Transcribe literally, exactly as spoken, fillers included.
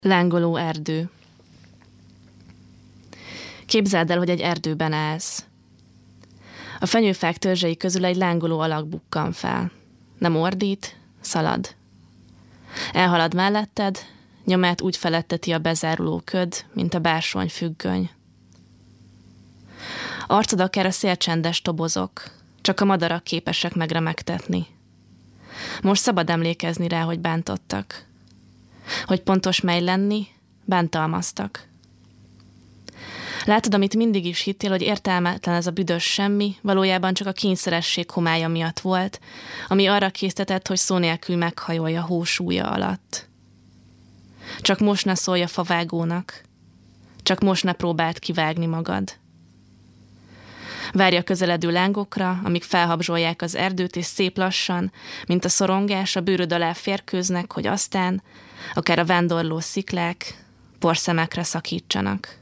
Lángoló erdő. Képzeld el, hogy egy erdőben állsz. A fenyőfák törzsei közül egy lángoló alak bukkan fel. Nem ordít, szalad. Elhalad melletted, nyomát úgy feletteti a bezáruló köd, mint a bársony függöny. Arcod akár a szélcsendes tobozok, csak a madarak képesek megremegtetni. Most szabad emlékezni rá, hogy bántottak. Hogy pontos mely lenni, bántalmaztak. Látod, amit mindig is hittél, hogy értelmetlen ez a büdös semmi, valójában csak a kényszeresség homálya miatt volt, ami arra késztetett, hogy szó nélkül meghajolja hósúlya alatt. Csak most ne szólj a favágónak. Csak most ne próbáld kivágni magad. Várj a közeledő lángokra, amik felhabzsolják az erdőt, és szép lassan, mint a szorongás, a bőröd alá férkőznek, hogy aztán, akár a vándorló sziklák, porszemekre szakítsanak.